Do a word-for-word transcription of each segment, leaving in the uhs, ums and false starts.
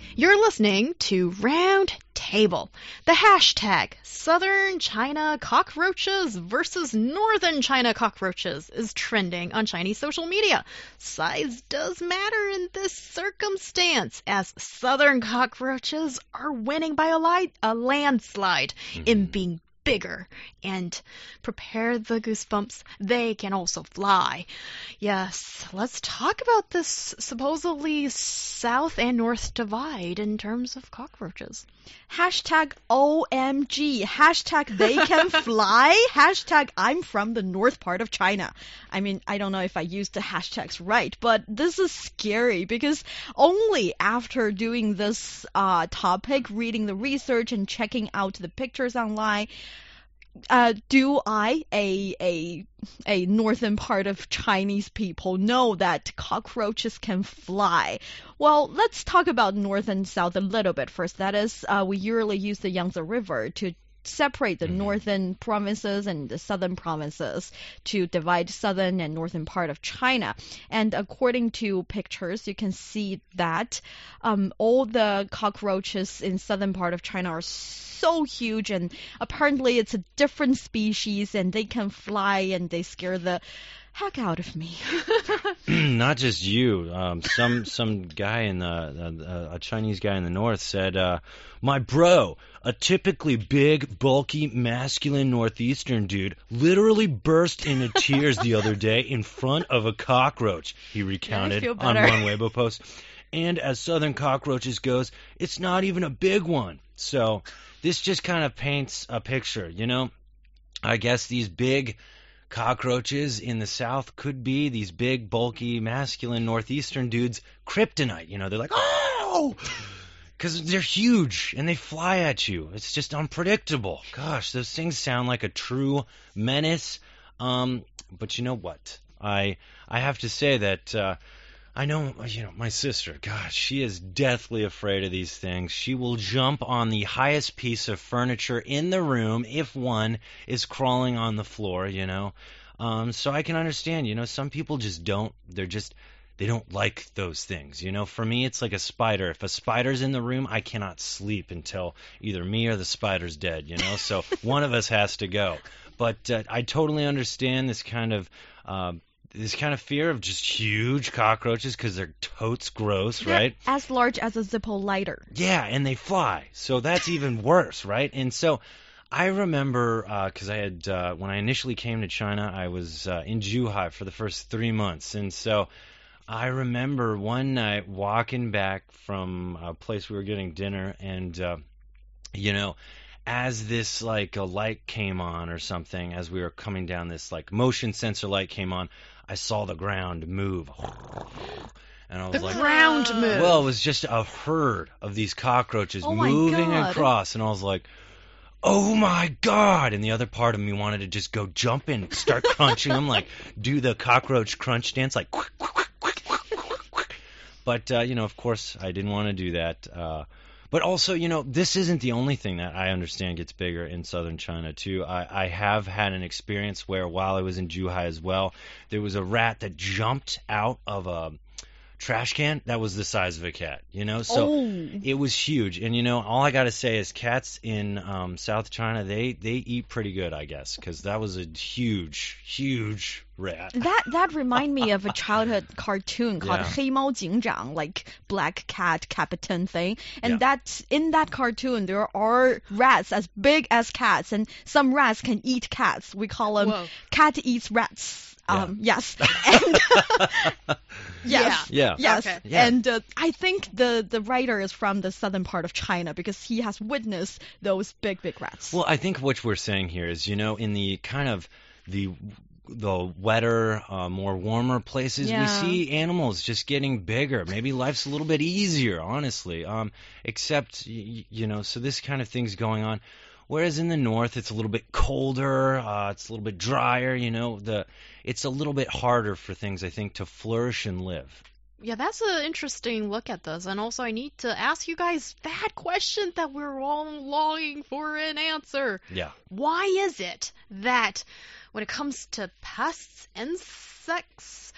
You're listening to Round Table. The hashtag Southern China cockroaches versus Northern China cockroaches is trending on Chinese social media. Size does matter in this circumstance, as Southern cockroaches are winning by a, li- a landslide mm-hmm. in being bigger. And prepare the goosebumps, they can also fly. Yes, let's talk about this supposedly south and north divide in terms of cockroaches. Hashtag O M G, hashtag they can fly, hashtag I'm from the north part of China. I mean, I don't know if I used the hashtags right, but this is scary because only after doing this uh, topic, reading the research and checking out the pictures online, Uh, do I, a, a, a northern part of Chinese people, know that cockroaches can fly? Well, let's talk about north and south a little bit first. That is, uh, we usually use the Yangtze River to separate the northern provinces and the southern provinces to divide southern and northern part of China. And according to pictures, you can see that um, all the cockroaches in southern part of China are so huge, and apparently it's a different species, and they can fly, and they scare the heck out of me. Not just you. Um, some some guy in the uh, a Chinese guy in the north said, uh, "My bro, a typically big, bulky, masculine northeastern dude, literally burst into tears the other day in front of a cockroach." He recounted yeah, on one Weibo post. And as southern cockroaches goes, it's not even a big one. So this just kind of paints a picture, you know. I guess these big cockroaches in the south could be these big, bulky, masculine northeastern dudes' kryptonite. You know, they're like, oh, because they're huge and they fly at you. It's just unpredictable. Gosh, those things sound like a true menace. Um, but you know what? I I have to say that uh, I know, you know, my sister, gosh, she is deathly afraid of these things. She will jump on the highest piece of furniture in the room if one is crawling on the floor, you know. Um, so I can understand, you know, some people just don't, they're just, they don't like those things. You know, for me, it's like a spider. If a spider's in the room, I cannot sleep until either me or the spider's dead, you know. So one of us has to go. But uh, I totally understand this kind of uh, this kind of fear of just huge cockroaches because they're totes gross, they're right? As large as a Zippo lighter. Yeah, and they fly. So that's even worse, right? And so I remember because uh, I had, uh, when I initially came to China, I was uh, in Zhuhai for the first three months. And so I remember one night walking back from a place we were getting dinner and, uh, you know, as this like a light came on or something, as we were coming down, this like motion sensor light came on, I saw the ground move. And I was the like, ground move. Well, it was just a herd of these cockroaches oh moving across. And I was like, oh my God. And the other part of me wanted to just go jump and start crunching them, like do the cockroach crunch dance, like quick, quick, quick, quick, quick, quick. But, uh, you know, of course, I didn't want to do that. Uh, But also, you know, this isn't the only thing that I understand gets bigger in southern China, too. I, I have had an experience where while I was in Zhuhai as well, there was a rat that jumped out of a trash can that was the size of a cat, you know? So oh. It was huge. And, you know, all I got to say is cats in um, South China, they, they eat pretty good, I guess, because that was a huge, huge rat. That that remind me of a childhood cartoon called Yeah. 黑猫警长, like black cat captain thing. And Yeah. that in that cartoon there are rats as big as cats, and some rats can eat cats. We call them Whoa. cat eats rats. Yeah. Um, yes. And yes. Yeah. Yes. Okay. Yeah. And uh, I think the, the writer is from the southern part of China because he has witnessed those big, big rats. Well, I think what we're saying here is, you know, in the kind of the the wetter, uh, more warmer places, Yeah. we see animals just getting bigger. Maybe life's a little bit easier, honestly. Um, except, y- you know, so this kind of thing's going on. Whereas in the north, it's a little bit colder, uh, it's a little bit drier. You know, the it's a little bit harder for things, I think, to flourish and live. Yeah, that's an interesting look at this. And also, I need to ask you guys that question that we're all longing for an answer. Yeah. Why is it that when it comes to pests, insects,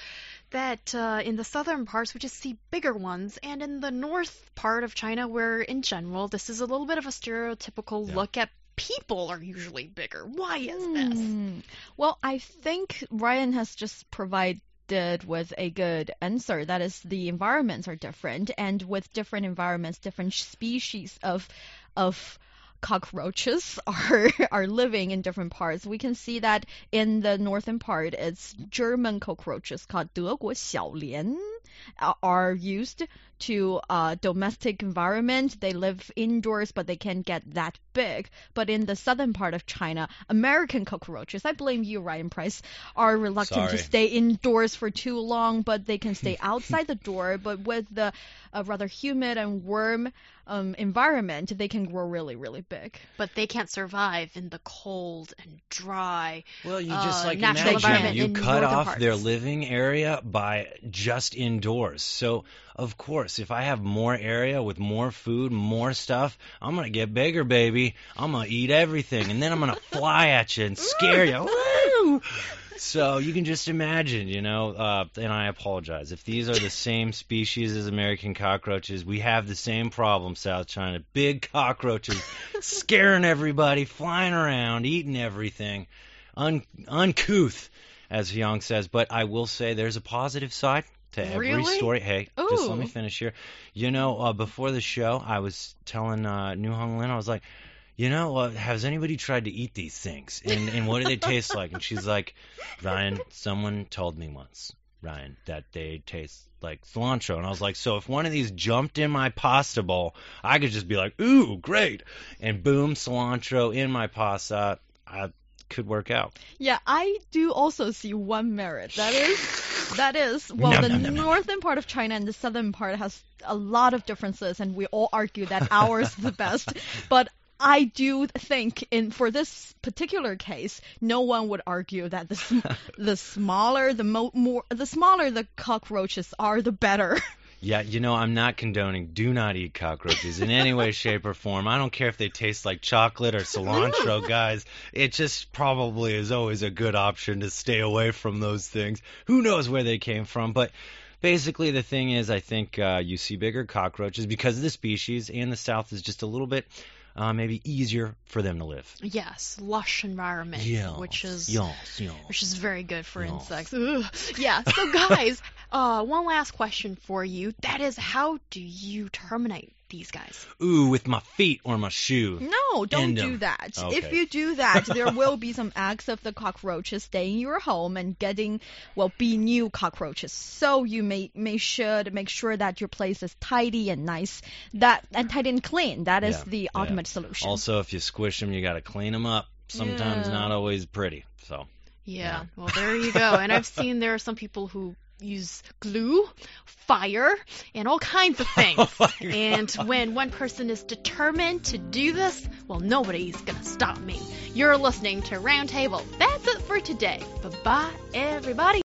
that uh, in the southern parts we just see bigger ones, and in the north part of China, where in general this is a little bit of a stereotypical Yeah. look at people are usually bigger. Why is this? Hmm. Well, I think Ryan has just provided with a good answer. That is, the environments are different, and with different environments, different species of of cockroaches are are living in different parts. We can see that in the northern part, it's German cockroaches called 德国小蠊 uh, are used to uh, domestic environment. They live indoors, but they can't get that big. But in the southern part of China, American cockroaches, I blame you, Ryan Price, are reluctant Sorry. to stay indoors for too long, but they can stay outside the door. But with the uh, rather humid and warm um, environment, they can grow really, really big. But they can't survive in the cold and dry. Well, you just uh, like natural imagine environment you in cut northern off parts. their living area by just indoors. So, of course, if I have more area with more food, more stuff, I'm going to get bigger, baby. I'm going to eat everything, and then I'm going to fly at you and scare you. Woo! So you can just imagine, you know, uh, and I apologize. If these are the same species as American cockroaches, we have the same problem, South China. Big cockroaches scaring everybody, flying around, eating everything. Un- uncouth, as Hyung says. But I will say there's a positive side to every Really? story. Hey, just let me Ooh. finish here. You know, uh, before the show, I was telling uh, New Hong Lin, I was like, you know, uh, has anybody tried to eat these things? And, and what do they taste like? And she's like, Ryan, someone told me once, Ryan, that they taste like cilantro. And I was like, so if one of these jumped in my pasta bowl, I could just be like, ooh, great. And boom, cilantro in my pasta. I could work out. Yeah, I do also see one merit. That is, that is, well, Nom, the nom, nom, nom. northern part of China and the southern part has a lot of differences, and we all argue that ours is the best. But I do think, in for this particular case, no one would argue that the sm- the smaller the mo- more the smaller the cockroaches are, the better. Yeah, you know, I'm not condoning do not eat cockroaches in any way, shape, or form. I don't care if they taste like chocolate or cilantro, guys. It just probably is always a good option to stay away from those things. Who knows where they came from? But basically, the thing is, I think uh, you see bigger cockroaches because of the species, and the South is just a little bit uh, maybe easier for them to live. Yes, lush environment, Yes, which is yes, yes. which is very good for Yes. insects. Ugh. Yeah. So guys, uh, one last question for you. That is, how do you terminate these guys? Ooh, with my feet or my shoe. No, don't End do 'em. that. Okay. If you do that, there will be some acts of the cockroaches staying in your home and getting, well, be new cockroaches. So you may may should make sure that your place is tidy and nice, that and tidy and clean. That is Yeah, the yeah. ultimate solution. Also, if you squish them, you got to clean them up. Sometimes Yeah. not always pretty. So. Yeah. Yeah. Well, there you go. And I've seen there are some people who use glue, fire, and all kinds of things. Oh my And God. when one person is determined to do this, well, nobody's gonna stop me. You're listening to Roundtable. That's it for today. Bye-bye, everybody.